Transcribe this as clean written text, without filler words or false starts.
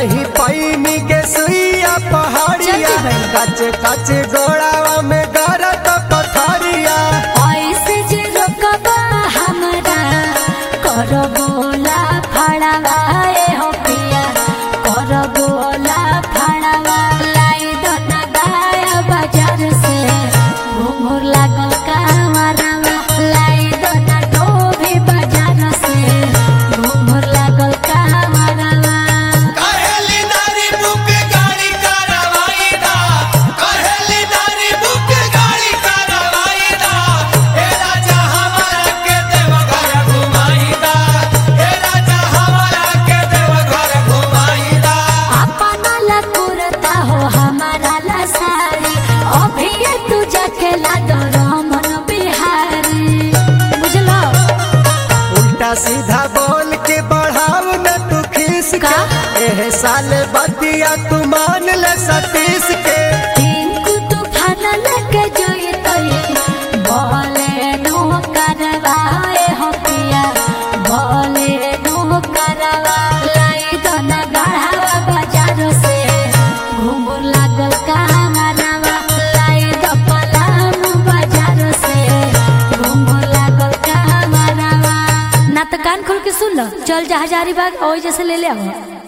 नहीं पैनी के सुइया पहाड़िया कच कच गोड़ावा में गरत पथरिया ऐसे जे रोकबा हमरा कर बोला फड़ावा हो पिया कर बोला फड़ावा लाई दोना गाया बाजार से घुंघुर लागल कामरावा लाई दोना डोभी बाजार से घुंघुर लागल कामरावा कहेली नारी बुक गाड़ी करवाई दा कहेली नारी बुक गाड़ी करवाई दा ए राजा हमारा के देव घर घुमाई दा ए राजा हमारा के देव घर घुमाई दा अपना ला कुर्ता हो हमारा ला साड़ी अभी तू जकेला दो रमन बिहारी बुझलो उल्टा सीधा बोल के बढ़ाव न तू खीस का? के एह साल बतिया तू मान ले सतीश के टिंकू तूफान लेके जोई तोई बोले नो करवाए हो पिया बोले नो करवा लाई दोना गढ़ावा बाजार से घुंघुर लागल कामरावा लाई दो पलामू बाजार से घुंघुर लागल कामरावा ना तो कान खोल के सुन लो चल जा हजारीबाग और जैसे ले ले आओ।